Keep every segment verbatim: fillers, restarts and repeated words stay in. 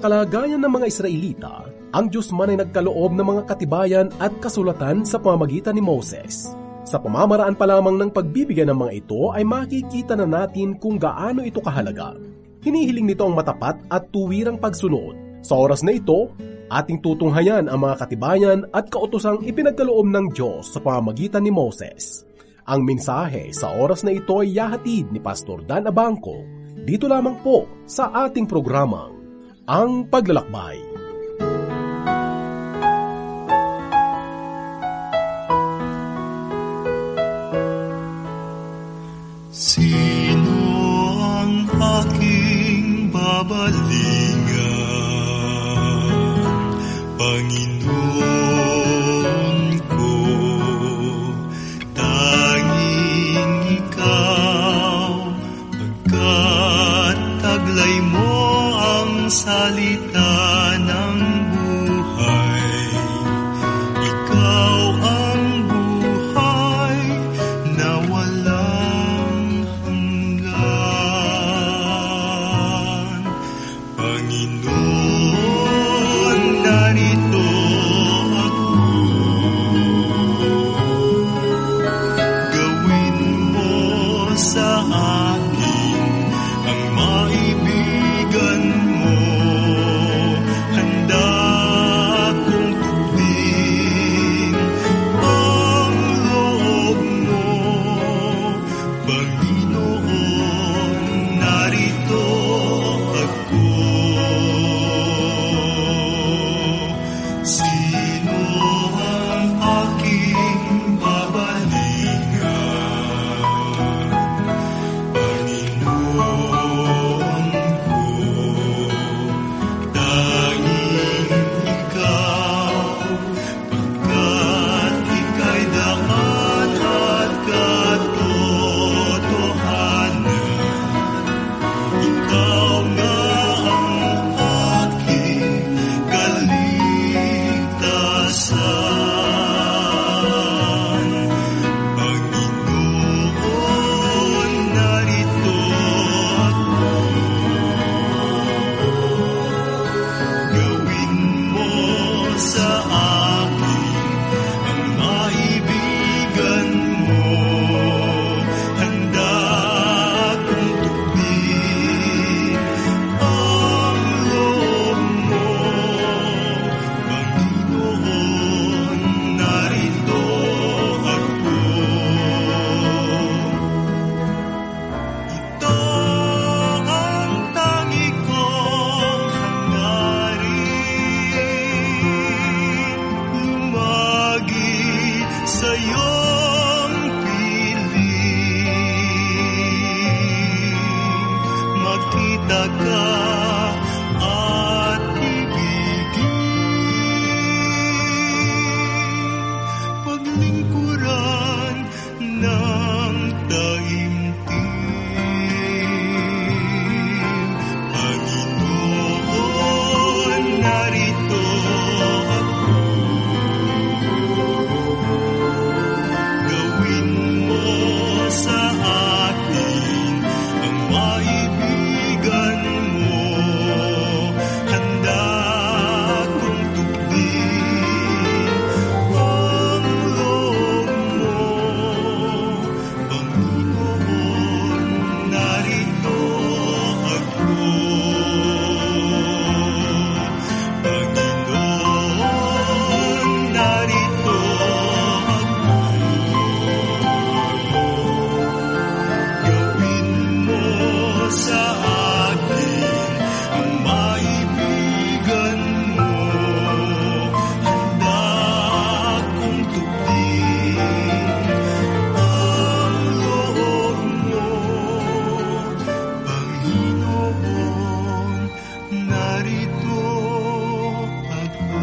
kalagayan ng mga Israelita, ang Diyos man ay nagkaloob ng mga katibayan at kasulatan sa pamamagitan ni Moses. Sa pamamaraan pa lamang ng pagbibigay ng mga ito ay makikita na natin kung gaano ito kahalaga. Hinihiling nito ang matapat at tuwirang pagsunod. Sa oras na ito, ating tutunghayan ang mga katibayan at kautosang ipinagkaloob ng Diyos sa pamamagitan ni Moses. Ang mensahe sa oras na ito ay yahatid ni Pastor Dan Abangco, dito lamang po sa ating programang Ang Paglalakbay. Sino ang aking babalingan, Panginoon ko? Tanging ikaw, pagkat taglay mo ang salita ng buhay. Ikaw ang buhay na walang hanggan. Panginoon, narito ako. Gawin mo sa akin ang maibigan mo. Handa kong tupin ang loob mo. Panginoon, narito ako. Sino ang aking babalingan, Panginoon ko? Tanging ikaw, pagkat ika'y daan at katotohanan. Ikaw nga ang aking kaligtasan. Panginoon, narito ako. Gawin mo sa akin ang maibigan mo. Handa kong tupin ang loob mo. Panginoon, narito ako. Ito ang tangi kong hangarin, lumagi sa iyong piling. Makita ka at ibigin, paglingkuran ng taimtim. Panginoon, narito ako. Gawin mo sa akin ang maibigan mo. Handa kong tupin ang loob mo. Panginoon, narito ako. Panginoon, narito ako. Gawin mo sa akin ang maibigan mo. Handa kong tupin ang loob mo. Panginoon, narito ako.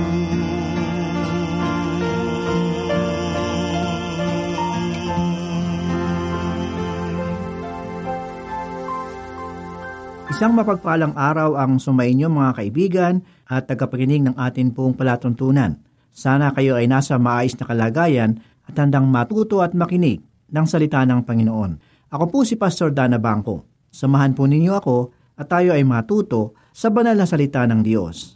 Isang mapagpalang araw ang sumainyo mga kaibigan at tagapakinig ng atin pong palatuntunan. Sana kayo ay nasa maayos na kalagayan at handang matuto at makinig ng salita ng Panginoon. Ako po si Pastor Dan Abangco. Samahan po ninyo ako at tayo ay matuto sa banal na salita ng Diyos.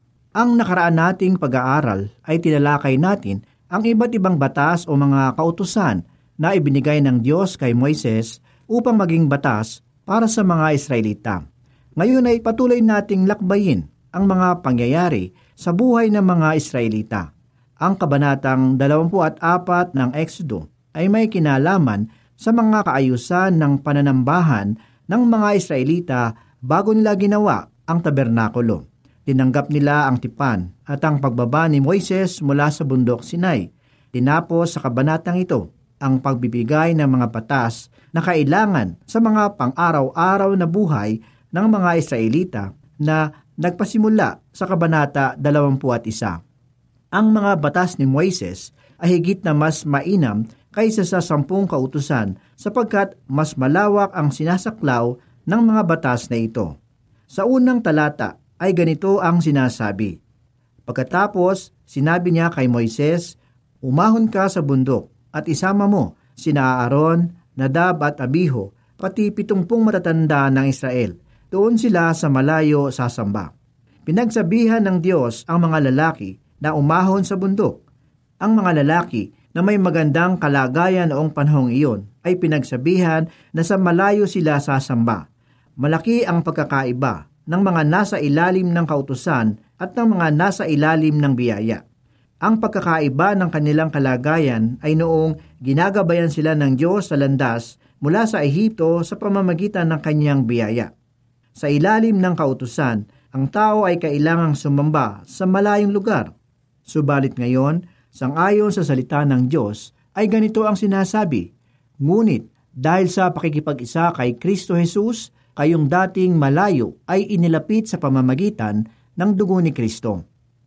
Ang nakaraan nating pag-aaral ay tinalakay natin ang iba't ibang batas o mga kautusan na ibinigay ng Diyos kay Moises upang maging batas para sa mga Israelita. Ngayon ay patuloy nating lakbayin ang mga pangyayari sa buhay ng mga Israelita. Ang kabanatang dalawampu't apat ng Exodo ay may kinalaman sa mga kaayusan ng pananambahan ng mga Israelita bago nila ginawa ang tabernakulo. Tinanggap nila ang tipan at ang pagbaba ni Moises mula sa bundok Sinai. Tinapos sa kabanatang ito ang pagbibigay ng mga batas na kailangan sa mga pang-araw-araw na buhay ng mga Israelita na nagpasimula sa kabanata dalawampu't isa. Ang mga batas ni Moises ay higit na mas mainam kaysa sa sampung kautusan sapagkat mas malawak ang sinasaklaw ng mga batas na ito. Sa unang talata ay ganito ang sinasabi. Pagkatapos, sinabi niya kay Moises, umahon ka sa bundok at isama mo sina Aaron, Nadab at Abiho, pati pitungpung matatanda ng Israel. Doon sila sa malayo sasamba. Pinagsabihan ng Diyos ang mga lalaki na umahon sa bundok. Ang mga lalaki na may magandang kalagayan noong panahong iyon ay pinagsabihan na sa malayo sila sasamba. Malaki ang pagkakaiba ng mga nasa ilalim ng kautusan at ng mga nasa ilalim ng biyaya. Ang pagkakaiba ng kanilang kalagayan ay noong ginagabayan sila ng Diyos sa landas mula sa Ehipto sa pamamagitan ng kanyang biyaya. Sa ilalim ng kautusan, ang tao ay kailangang sumamba sa malayong lugar. Subalit ngayon, sangayon sa salita ng Diyos, ay ganito ang sinasabi, ngunit dahil sa pakikipag-isa kay Kristo Jesus, kayong dating malayo ay inilapit sa pamamagitan ng dugo ni Kristo.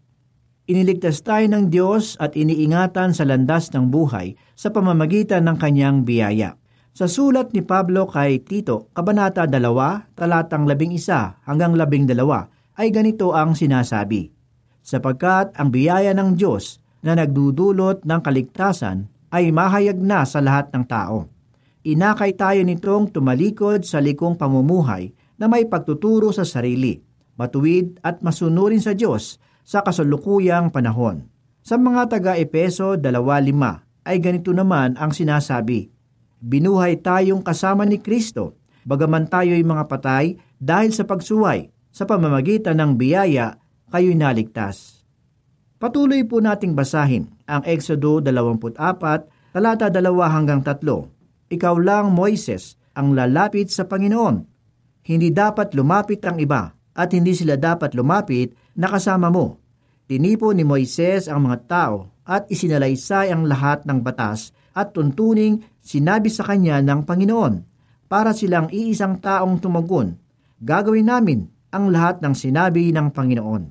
Iniligtas tayo ng Diyos at iniingatan sa landas ng buhay sa pamamagitan ng kanyang biyaya. Sa sulat ni Pablo kay Tito, kabanata dalawa, talatang labing isa hanggang labing dalawa, ay ganito ang sinasabi. Sapagkat ang biyaya ng Diyos na nagdudulot ng kaligtasan ay mahayag na sa lahat ng tao. Inakay tayo nitong tumalikod sa likong pamumuhay na may pagtuturo sa sarili, matuwid at masunurin sa Diyos sa kasalukuyang panahon. Sa mga taga-Epeso dalawa lima ay ganito naman ang sinasabi, binuhay tayong kasama ni Kristo, bagaman tayo'y mga patay dahil sa pagsuway, sa pamamagitan ng biyaya, kayo'y naligtas. Patuloy po nating basahin ang Exodo dalawampu't apat, talata dalawa hanggang tatlo. Ikaw lang, Moises, ang lalapit sa Panginoon. Hindi dapat lumapit ang iba, at hindi sila dapat lumapit na kasama mo. Tinipo ni Moises ang mga tao, at isinalaysay ang lahat ng batas, at tuntuning sinabi sa kanya ng Panginoon, para silang iisang taong tumugon, gagawin namin ang lahat ng sinabi ng Panginoon.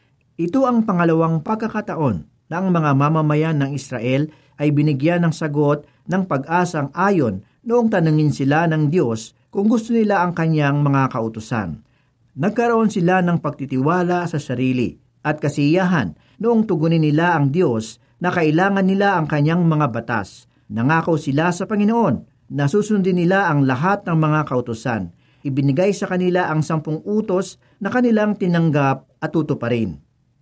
Ito ang pangalawang pagkakataon na ang mga mamamayan ng Israel ay binigyan ng sagot ng pag-asang ayon noong tanungin sila ng Diyos kung gusto nila ang kanyang mga kautusan. Nagkaroon sila ng pagtitiwala sa sarili at kasiyahan noong tugunin nila ang Diyos na kailangan nila ang kanyang mga batas. Nangako sila sa Panginoon na susundin nila ang lahat ng mga kautusan. Ibinigay sa kanila ang sampung utos na kanilang tinanggap at tutuparin.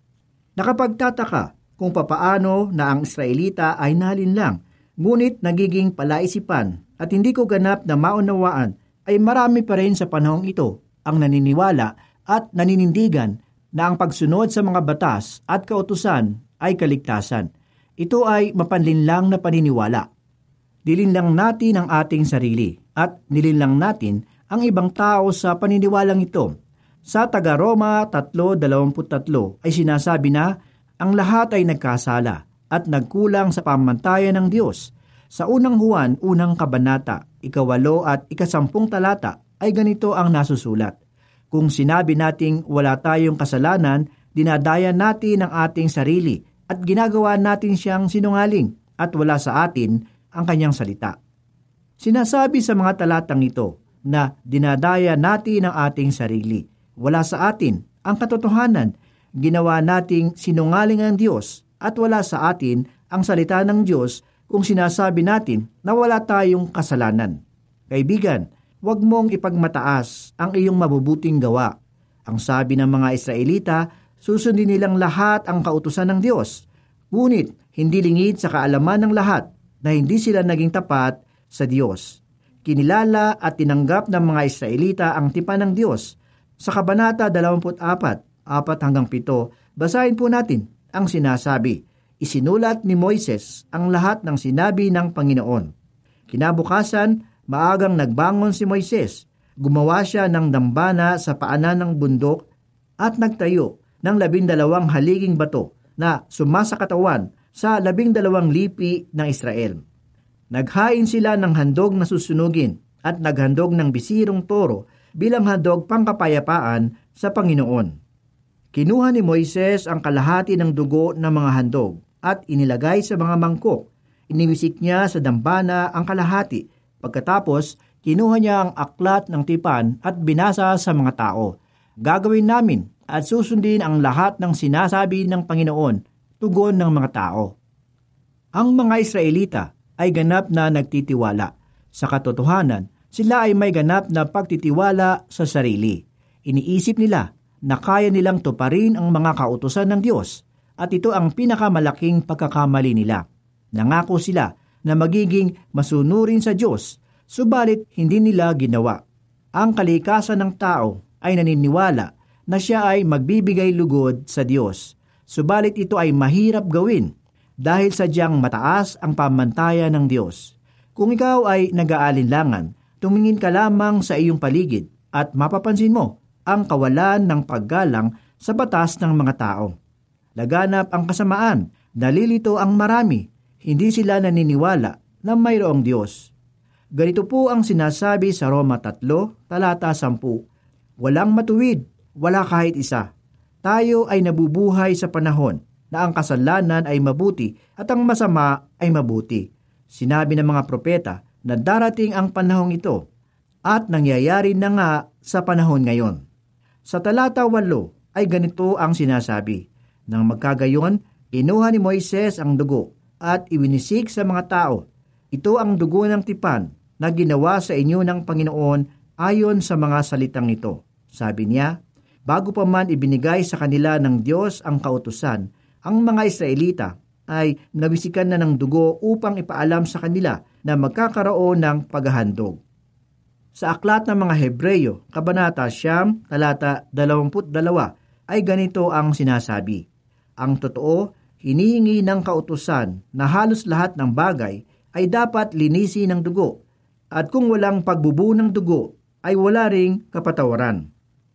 Nakapagtataka kung papaano na ang Israelita ay nalinlang, ngunit nagiging palaisipan at hindi ko ganap na maunawaan ay marami pa rin sa panahong ito ang naniniwala at naninindigan na ang pagsunod sa mga batas at kautusan ay kaligtasan. Ito ay mapanlinlang na paniniwala. Dilinlang natin ang ating sarili at nilinlang natin ang ibang tao sa paniniwalang ito. Sa taga-Roma three twenty-three ay sinasabi na ang lahat ay nagkasala at nagkulang sa pamantayan ng Diyos. Sa unang Juan, unang kabanata, ikawalo at ikasampung talata ay ganito ang nasusulat. Kung sinabi nating wala tayong kasalanan, dinadaya natin ang ating sarili at ginagawa natin siyang sinungaling at wala sa atin ang kanyang salita. Sinasabi sa mga talatang ito na dinadaya natin ang ating sarili. Wala sa atin ang katotohanan. Ginawa nating sinungaling ang Diyos at wala sa atin ang salita ng Diyos kung sinasabi natin na wala tayong kasalanan. Kaibigan, huwag mong ipagmataas ang iyong mabubuting gawa. Ang sabi ng mga Israelita, susundin nilang lahat ang kautusan ng Diyos. Ngunit hindi lingid sa kaalaman ng lahat na hindi sila naging tapat sa Diyos. Kinilala at tinanggap ng mga Israelita ang tipan ng Diyos. Sa Kabanata dalawampu't apat, apat hanggang pito, basahin po natin ang sinasabi. Isinulat ni Moises ang lahat ng sinabi ng Panginoon. Kinabukasan, maagang nagbangon si Moises. Gumawa siya ng dambana sa paanan ng bundok at nagtayo ng labindalawang haliging bato na sumasakatawan sa labindalawang lipi ng Israel. Naghain sila ng handog na susunugin at naghandog ng bisirong toro bilang handog pangkapayapaan sa Panginoon. Kinuha ni Moises ang kalahati ng dugo ng mga handog at inilagay sa mga mangkok. Iniwisik niya sa dambana ang kalahati. Pagkatapos, kinuha niya ang aklat ng tipan at binasa sa mga tao. Gagawin namin at susundin ang lahat ng sinasabi ng Panginoon, tugon ng mga tao. Ang mga Israelita ay ganap na nagtitiwala. Sa katotohanan, sila ay may ganap na pagtitiwala sa sarili. Iniisip nila na kaya nilang tuparin ang mga kautusan ng Diyos at ito ang pinakamalaking pagkakamali nila. Nangako sila na magiging masunurin sa Diyos, subalit hindi nila ginawa. Ang kalikasan ng tao ay naniniwala na siya ay magbibigay lugod sa Diyos, subalit ito ay mahirap gawin dahil sadyang mataas ang pamantayan ng Diyos. Kung ikaw ay nag-aalinlangan, tumingin ka lamang sa iyong paligid at mapapansin mo ang kawalan ng paggalang sa batas ng mga tao. Laganap ang kasamaan, nalilito ang marami, hindi sila naniniwala na mayroong Diyos. Ganito po ang sinasabi sa Roma tatlo, talata sampu. Walang matuwid, wala kahit isa. Tayo ay nabubuhay sa panahon na ang kasalanan ay mabuti at ang masama ay mabuti. Sinabi ng mga propeta na darating ang panahong ito at nangyayari na nga sa panahon ngayon. Sa talata walo ay ganito ang sinasabi. Nang magkagayon, kinuha ni Moises ang dugo at iwinisik sa mga tao. Ito ang dugo ng tipan na ginawa sa inyo ng Panginoon ayon sa mga salitang ito. Sabi niya, bago pa man ibinigay sa kanila ng Diyos ang kautusan, ang mga Israelita ay nabisikan na ng dugo upang ipaalam sa kanila na magkakaroon ng paghahandog. Sa aklat ng mga Hebreyo, Kabanata Siyam, talata dalawamput dalawa, ay ganito ang sinasabi. Ang totoo, hinihingi ng kautusan na halos lahat ng bagay ay dapat linisi ng dugo, at kung walang pagbubuo ng dugo, ay wala ring kapatawaran.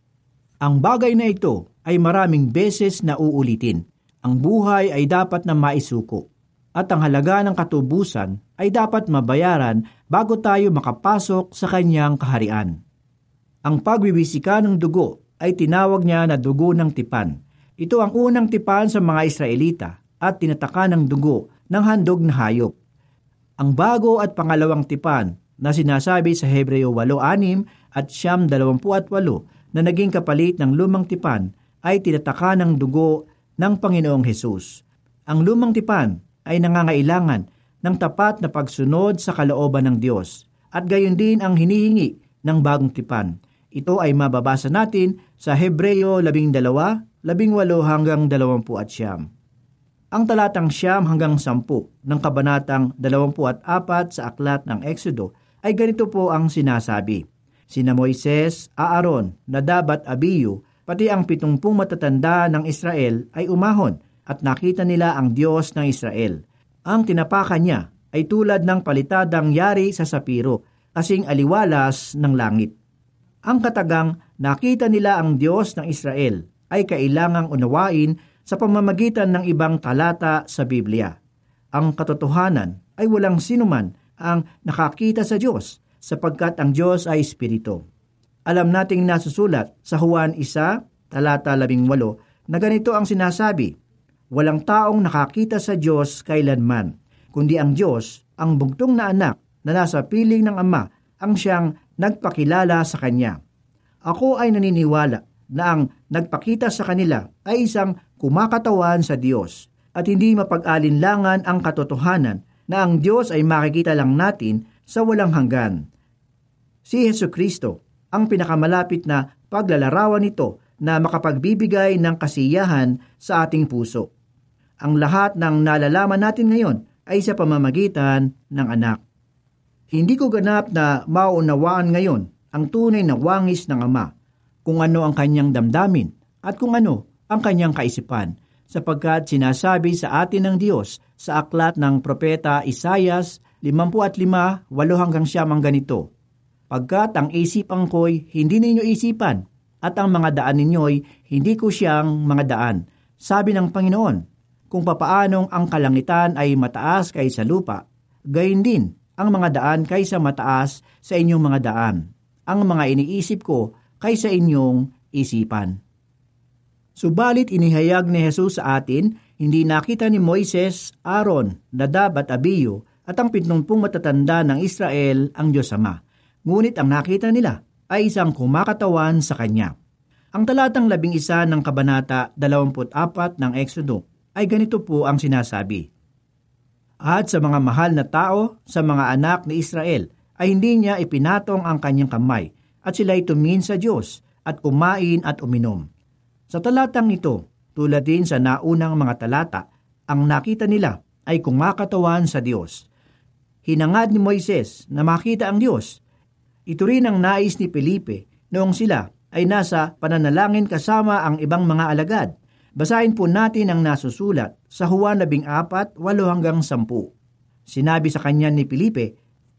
Ang bagay na ito ay maraming beses na uulitin. Ang buhay ay dapat na maisuko, at ang halaga ng katubusan ay dapat mabayaran bago tayo makapasok sa kanyang kaharian. Ang pagwiwisika ng dugo ay tinawag niya na dugo ng tipan. Ito ang unang tipan sa mga Israelita at tinataka ng dugo ng handog na hayop. Ang bago at pangalawang tipan na sinasabi sa Hebreo eight six at Siyam dalawampu at walo na naging kapalit ng lumang tipan ay tinataka ng dugo ng Panginoong Hesus. Ang lumang tipan ay nangangailangan ng tapat na pagsunod sa kalooban ng Diyos at gayon din ang hinihingi ng bagong tipan. Ito ay mababasa natin sa Hebreo twelve, eighteen hanggang dalawampu at siyam. Ang talatang siyam hanggang sampu ng kabanatang dalawampu at apat sa aklat ng Exodo ay ganito po ang sinasabi. Sina Moises, Aaron, Nadab at Abiyu, pati ang pitungpung matatanda ng Israel ay umahon at nakita nila ang Diyos ng Israel. Ang tinapakan niya ay tulad ng palitadang yari sa sapiro, kasing aliwalas ng langit. Ang katagang nakita nila ang Diyos ng Israel ay kailangang unawain sa pamamagitan ng ibang talata sa Biblia. Ang katotohanan ay walang sinuman ang nakakita sa Diyos sapagkat ang Diyos ay Espiritu. Alam nating nasusulat sa Juan one, talata labing walo, na ganito ang sinasabi, walang taong nakakita sa Diyos kailanman, kundi ang Diyos, ang bugtong na anak na nasa piling ng Ama, ang siyang nagpakilala sa Kanya. Ako ay naniniwala na ang nagpakita sa kanila ay isang kumakatawan sa Diyos at hindi mapag-alinlangan ang katotohanan na ang Diyos ay makikita lang natin sa walang hanggan. Si Hesukristo ang pinakamalapit na paglalarawan nito na makapagbibigay ng kasiyahan sa ating puso. Ang lahat ng nalalaman natin ngayon ay sa pamamagitan ng anak. Hindi ko ganap na maunawaan ngayon ang tunay na wangis ng Ama, kung ano ang kanyang damdamin at kung ano ang kanyang kaisipan, sapagkat sinasabi sa atin ng Diyos sa aklat ng propeta Isayas fifty-five, eight hanggang siyam ang ganito, pagkat ang isipan ko'y hindi ninyo isipan, at ang mga daan ninyo'y hindi ko siyang mga daan. Sabi ng Panginoon, kung papaanong ang kalangitan ay mataas kaysa lupa, gayon din ang mga daan kaysa mataas sa inyong mga daan. Ang mga iniisip ko kaysa inyong isipan. Subalit inihayag ni Jesus sa atin, hindi nakita ni Moises, Aaron, Nadab at Abiyo at ang pitnumpung matatanda ng Israel ang Diyos Ama. Ngunit ang nakita nila ay isang kumakatawan sa Kanya. Ang talatang labing isa ng Kabanata dalawampu't apat ng Exodo ay ganito po ang sinasabi. At sa mga mahal na tao, sa mga anak ni Israel, ay hindi niya ipinatong ang kanyang kamay, at sila'y tumingin sa Diyos, at kumain at uminom. Sa talatang ito, tulad din sa naunang mga talata, ang nakita nila ay kumakatawan sa Diyos. Hinangad ni Moises na makita ang Diyos. Ito rin ang nais ni Felipe noong sila ay nasa pananalangin kasama ang ibang mga alagad. Basahin po natin ang nasusulat sa Juan fourteen, eight hanggang ten. Sinabi sa kanya ni Felipe,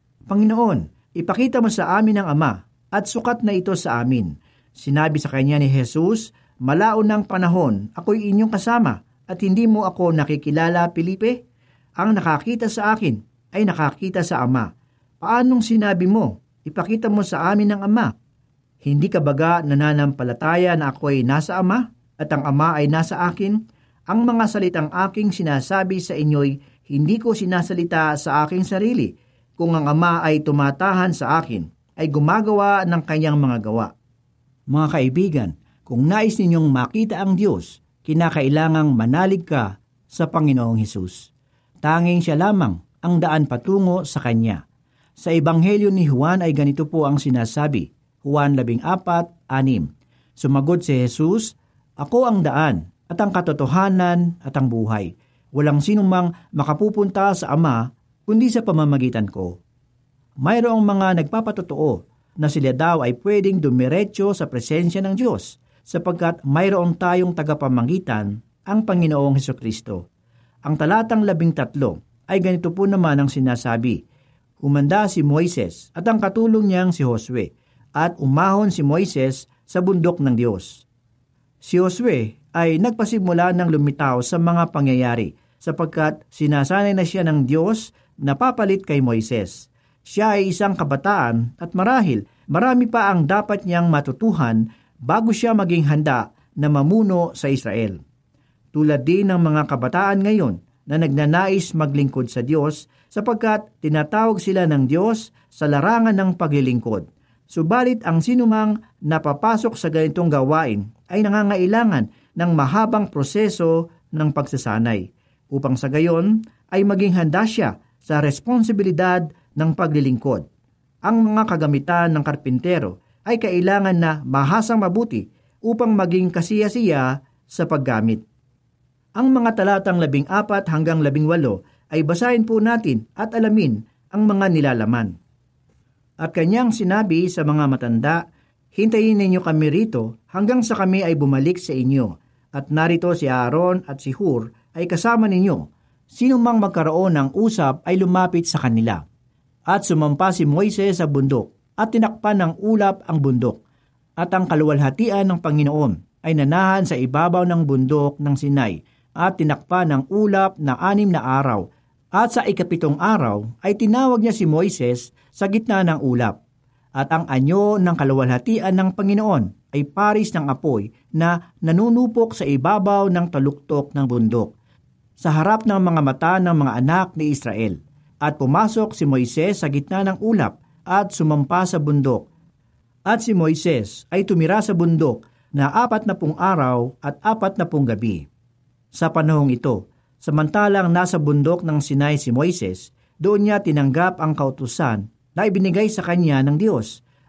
Panginoon, ipakita mo sa amin ang Ama, at sukat na ito sa amin. Sinabi sa kanya ni Jesus, malaon ng panahon, ako'y inyong kasama, at hindi mo ako nakikilala, Felipe? Ang nakakita sa akin ay nakakita sa Ama. Paanong sinabi mo, ipakita mo sa amin ang Ama? Hindi ka baga nananampalataya na ako'y nasa Ama, at ang Ama ay nasa akin? Ang mga salitang aking sinasabi sa inyo'y hindi ko sinasalita sa aking sarili. Kung ang Ama ay tumatahan sa akin, ay gumagawa ng kanyang mga gawa. Mga kaibigan, kung nais ninyong makita ang Diyos, kinakailangang manalig ka sa Panginoong Hesus. Tanging siya lamang ang daan patungo sa Kanya. Sa Ebanghelyo ni Juan ay ganito po ang sinasabi, Juan fourteen, six. Sumagot si Jesus, Ako ang daan, at ang katotohanan, at ang buhay. Walang sinumang makapupunta sa Ama, kundi sa pamamagitan ko. Mayroong mga nagpapatotoo na sila daw ay pwedeng dumiretso sa presensya ng Diyos, sapagkat mayroon tayong tagapamagitan, ang Panginoong Hesukristo. Ang talatang labing tatlo ay ganito po naman ang sinasabi, Humanda si Moises at ang katulong niyang si Josue, at umahon si Moises sa bundok ng Diyos. Si Josue ay nagpasimula ng lumitaw sa mga pangyayari, sapagkat sinasanay na siya ng Diyos na papalit kay Moises. Siya ay isang kabataan at marahil marami pa ang dapat niyang matutuhan bago siya maging handa na mamuno sa Israel. Tulad din ng mga kabataan ngayon na nagnanais maglingkod sa Diyos sapagkat tinatawag sila ng Diyos sa larangan ng paglilingkod. Subalit ang sinumang napapasok sa ganitong gawain ay nangangailangan ng mahabang proseso ng pagsasanay upang sa gayon ay maging handa siya sa responsibilidad ng paglilingkod. Ang mga kagamitan ng karpintero ay kailangan na mahasang mabuti upang maging kasiya-siya sa paggamit. Ang mga talatang labing apat hanggang labing walo ay basahin po natin at alamin ang mga nilalaman. At kanyang sinabi sa mga matanda, Hintayin ninyo kami rito hanggang sa kami ay bumalik sa inyo. At narito si Aaron at si Hur ay kasama ninyo. Sino mang magkaroon ng usap ay lumapit sa kanila. At sumampa si Moises sa bundok at tinakpan ng ulap ang bundok. At ang kaluwalhatian ng Panginoon ay nanahan sa ibabaw ng bundok ng Sinai at tinakpan ng ulap na anim na araw. At sa ikapitong araw ay tinawag niya si Moises sa gitna ng ulap. At ang anyo ng kaluwalhatian ng Panginoon ay paris ng apoy na nanunupok sa ibabaw ng taluktok ng bundok sa harap ng mga mata ng mga anak ni Israel. At pumasok si Moises sa gitna ng ulap at sumampa sa bundok. At si Moises ay tumira sa bundok na apat na pung araw at apat na pung gabi. Sa panahong ito, samantalang nasa bundok ng Sinai si Moises, doon niya tinanggap ang kautusan na ibinigay sa kanya ng Diyos.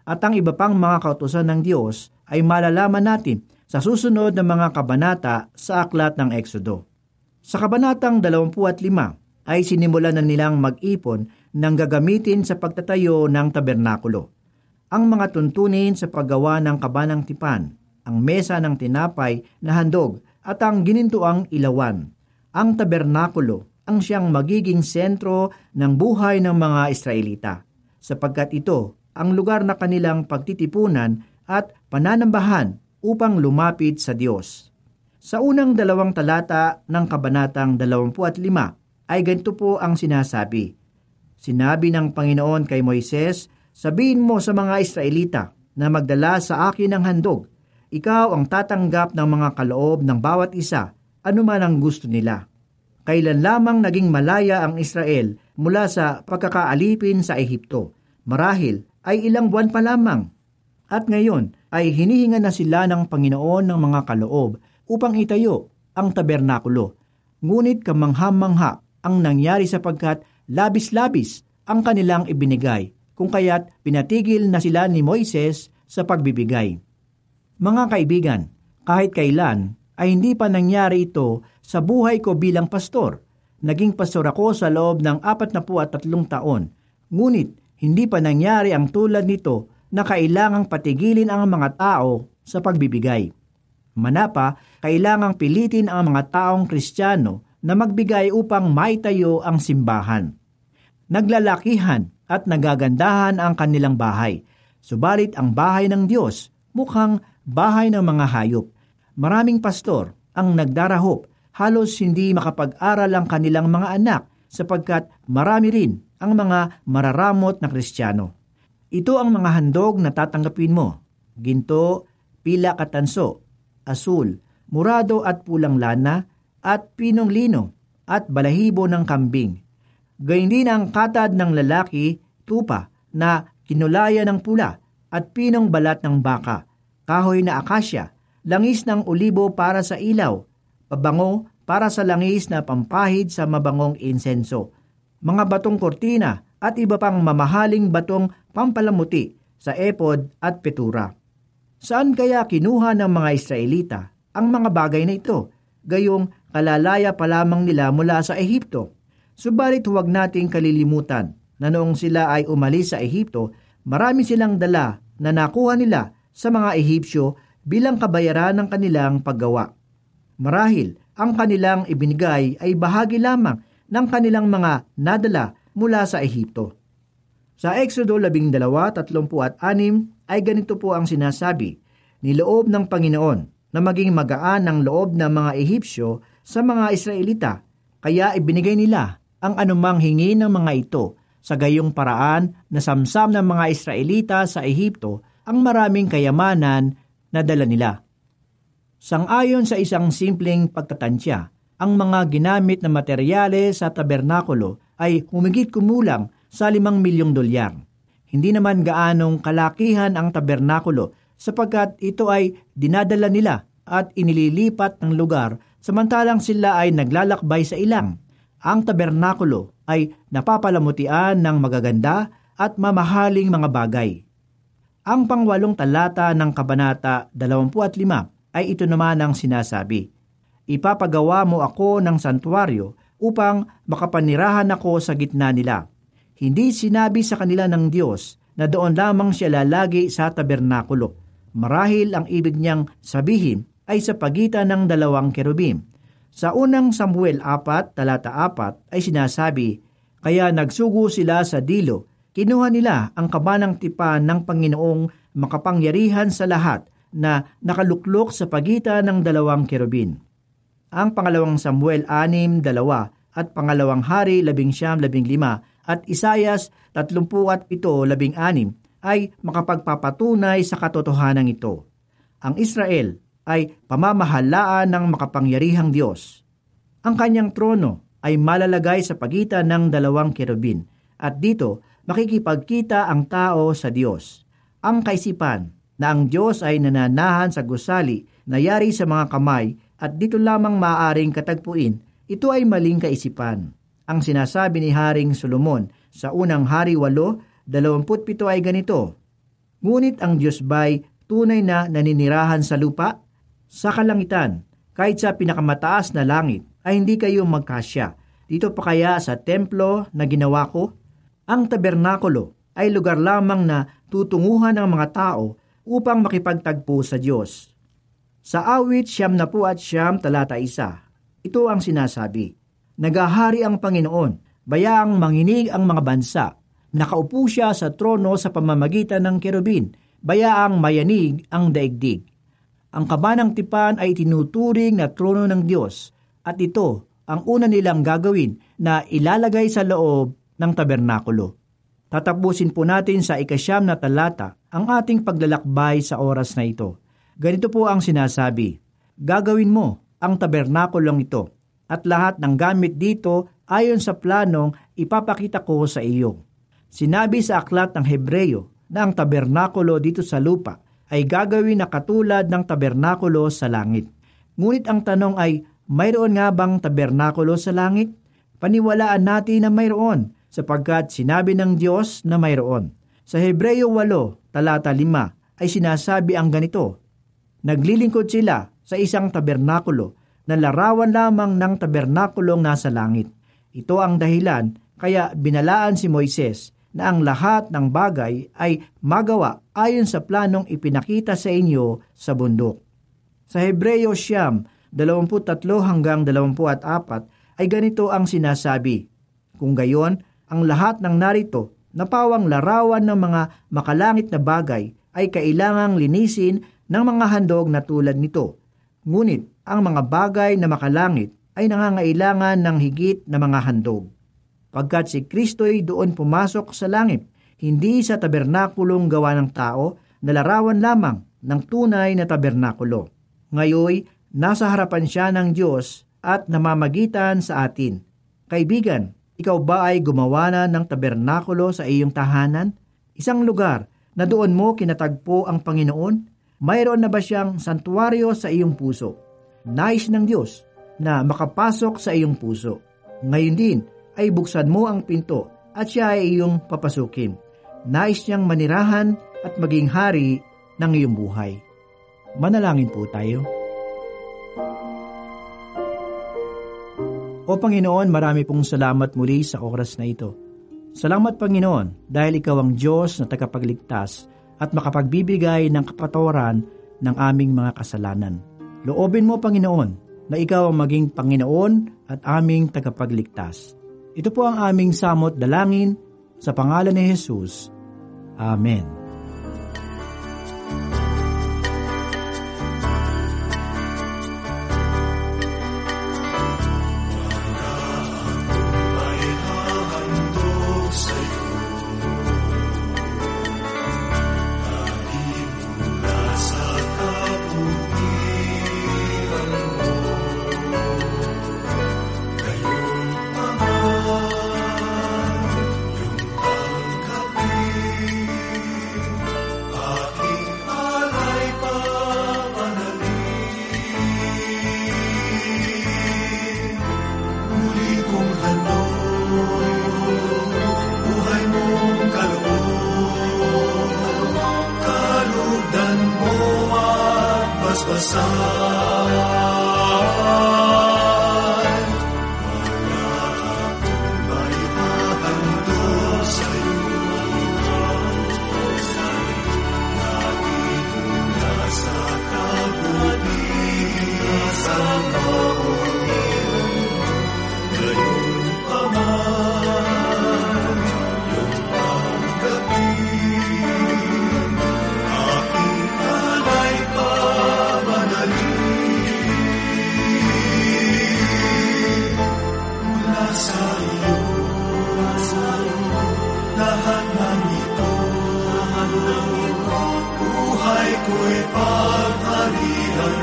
at ang iba pang mga kautusan ng Diyos ay malalaman natin sa susunod na mga kabanata sa aklat ng Exodo. Sa kabanatang dalawampu't lima ay sinimulan na nilang mag-ipon ng gagamitin sa pagtatayo ng tabernakulo. Ang mga tuntunin sa paggawa ng kabanang tipan, ang mesa ng tinapay na handog at ang ginintuang ilawan. Ang tabernakulo ang siyang magiging sentro ng buhay ng mga Israelita, sapagkat ito ang lugar na kanilang pagtitipunan at pananambahan upang lumapit sa Diyos. Sa unang dalawang talata ng kabanatang dalawampu't lima ay ganito po ang sinasabi. Sinabi ng Panginoon kay Moises, sabihin mo sa mga Israelita na magdala sa akin ng handog. Ikaw ang tatanggap ng mga kaloob ng bawat isa, anuman ang gusto nila. Kailan lamang naging malaya ang Israel mula sa pagkakaalipin sa Ehipto? Marahil ay ilang buwan pa lamang. At ngayon ay hinihinga na sila ng Panginoon ng mga kaloob upang itayo ang tabernakulo. Ngunit kamangha-mangha ang nangyari sapagkat labis-labis ang kanilang ibinigay, kung kaya't pinatigil na sila ni Moises sa pagbibigay. Mga kaibigan, kahit kailan ay hindi pa nangyari ito sa buhay ko bilang pastor. Naging pastor ako sa loob ng apat na puat tatlong taon. Ngunit hindi pa nangyari ang tulad nito na kailangang patigilin ang mga tao sa pagbibigay. Manapa, kailangang pilitin ang mga taong Kristiyano na magbigay upang maitayo ang simbahan. Naglalakihan at nagagandahan ang kanilang bahay. Subalit ang bahay ng Diyos mukhang bahay ng mga hayop. Maraming pastor ang nagdarahop, halos hindi makapag-aral ang kanilang mga anak sapagkat marami rin ang mga mararamot na Kristiyano. Ito ang mga handog na tatanggapin mo: ginto, pila katanso, asul, murado at pulang lana, at pinong lino, at balahibo ng kambing. Gayun din ang katad ng lalaki, tupa, na kinulaya ng pula, at pinong balat ng baka, kahoy na akasya, langis ng olibo para sa ilaw, pabango para sa langis na pampahid sa mabangong insenso, mga batong kortina at iba pang mamahaling batong pampalamuti sa epod at petura. Saan kaya kinuha ng mga Israelita ang mga bagay na ito? Gayong kalalaya pa lamang nila mula sa Ehipto. Subalit huwag nating kalilimutan na noong sila ay umalis sa Ehipto, marami silang dala na nakuha nila sa mga Ehipsyo bilang kabayaran ng kanilang paggawa. Marahil ang kanilang ibinigay ay bahagi lamang ng kanilang mga nadala mula sa Ehipto. Sa Exodo labing dalawa, tatlumpu at anim ay ganito po ang sinasabi, niloob ng Panginoon na maging magaan ang loob ng mga Ehipsyo sa mga Israelita, kaya ibinigay nila ang anumang hingi ng mga ito, sa gayong paraan na samsam ng mga Israelita sa Ehipto ang maraming kayamanan na dala nila. Sang-ayon sa isang simpleng pagtatansya, ang mga ginamit na materyales sa tabernakulo ay humigit kumulang sa limang milyong dolyar. Hindi naman gaanong kalakihan ang tabernakulo sapagkat ito ay dinadala nila at inililipat ng lugar samantalang sila ay naglalakbay sa ilang. Ang tabernakulo ay napapalamutian ng magaganda at mamahaling mga bagay. Ang pangwalong talata ng kabanata dalawampu't lima ay ito naman ang sinasabi, ipapagawa mo ako ng santuaryo upang makapanirahan ako sa gitna nila. Hindi sinabi sa kanila ng Diyos na doon lamang siya lalagi sa tabernakulo. Marahil ang ibig niyang sabihin ay sa pagitan ng dalawang kerubim. Sa unang Samuel apat, talata apat ay sinasabi, kaya nagsugo sila sa dilo, kinuha nila ang kabanang tipan ng Panginoong makapangyarihan sa lahat na nakaluklok sa pagitan ng dalawang kerubin. Ang pangalawang Samuel anim, dalawa at pangalawang Hari labing siyam, labing lima at Isayas tatlumpu at pito, labing anim ay makapagpapatunay sa katotohanan ito. Ang Israel ay pamamahalaan ng makapangyarihang Diyos. Ang kanyang trono ay malalagay sa pagitan ng dalawang kerubin at dito makikipagkita ang tao sa Diyos. Ang kaisipan na ang Diyos ay nananahan sa gusali na yari sa mga kamay at dito lamang maaaring katagpuin, ito ay maling kaisipan. Ang sinasabi ni Haring Solomon sa unang Hari walo, dalawamput pito ay ganito, Ngunit ang Diyos ba'y tunay na naninirahan sa lupa? Sa kalangitan, kahit sa pinakamataas na langit, ay hindi kayo magkasya. Dito pa kaya sa templo na ginawa ko? Ang tabernakulo ay lugar lamang na tutunguhan ng mga tao upang makipagtagpo sa Diyos. Sa awit siyam na po at siyam talata isa, ito ang sinasabi, Nagahari ang Panginoon, bayaang manginig ang mga bansa. Nakaupo siya sa trono sa pamamagitan ng kerubin, bayaang mayanig ang daigdig. Ang kabanang tipan ay tinuturing na trono ng Diyos, at ito ang una nilang gagawin na ilalagay sa loob ng tabernakulo. Tatapusin po natin sa ikasyam na talata ang ating paglalakbay sa oras na ito. Ganito po ang sinasabi, Gagawin mo ang tabernakulong ito, at lahat ng gamit dito ayon sa planong ipapakita ko sa iyo. Sinabi sa aklat ng Hebreyo na ang tabernakulo dito sa lupa ay gagawin na katulad ng tabernakulo sa langit. Ngunit ang tanong ay, mayroon nga bang tabernakulo sa langit? Paniwalaan natin na mayroon, sapagkat sinabi ng Diyos na mayroon. Sa Hebreyo eight, talata lima, ay sinasabi ang ganito, Naglilingkod sila sa isang tabernakulo na larawan lamang ng tabernakulong nasa langit. Ito ang dahilan kaya binalaan si Moises na ang lahat ng bagay ay magawa ayon sa planong ipinakita sa inyo sa bundok. Sa Hebreyo siyam, dalawamputatlo hanggang dalawampuat-apat ay ganito ang sinasabi, Kung gayon, ang lahat ng narito na pawang larawan ng mga makalangit na bagay ay kailangang linisin ng mga handog na tulad nito. Ngunit ang mga bagay na makalangit ay nangangailangan ng higit na mga handog. Pagkat si Kristo'y doon pumasok sa langit, hindi sa tabernakulong gawa ng tao na larawan lamang ng tunay na tabernakulo. Ngayoy, nasa harapan siya ng Diyos at namamagitan sa atin. Kaibigan, ikaw ba ay gumawa na ng tabernakulo sa iyong tahanan? Isang lugar na doon mo kinatagpo ang Panginoon? Mayroon na ba siyang santuaryo sa iyong puso? Nais ng Diyos na makapasok sa iyong puso. Ngayon din ay buksan mo ang pinto at siya ay iyong papasukin. Nais niyang manirahan at maging hari ng iyong buhay. Manalangin po tayo. O Panginoon, marami pong salamat muli sa oras na ito. Salamat Panginoon dahil ikaw ang Diyos na tagapagligtas at makapagbibigay ng kapatawaran ng aming mga kasalanan. Loobin mo Panginoon na ikaw ang maging Panginoon at aming tagapagligtas. Ito po ang aming samot dalangin sa pangalan ni Jesus. Amen. Buhay ko'y pagharihan